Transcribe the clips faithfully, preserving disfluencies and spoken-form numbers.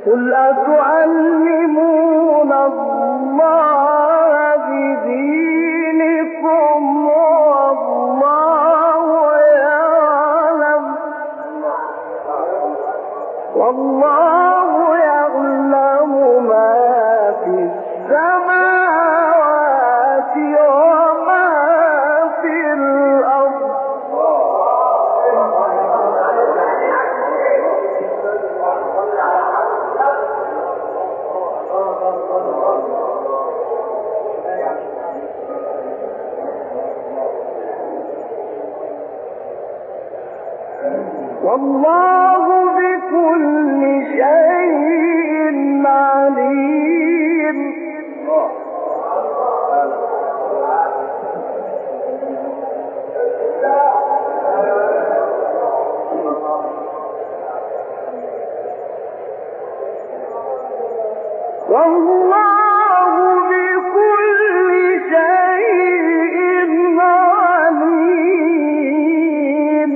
قل أتعلمون الله بدينكم والله يعلم والله يعلم ما في السماوات وما في الأرض والله بكل شيء عليم والله بكل شيء عليم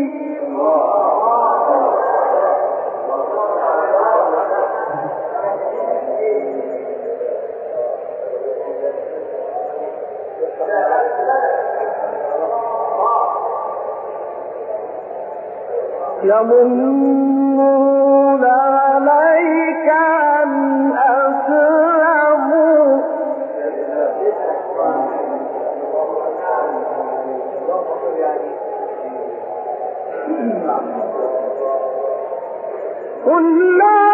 يمنون عليك أن أسلموا قل لا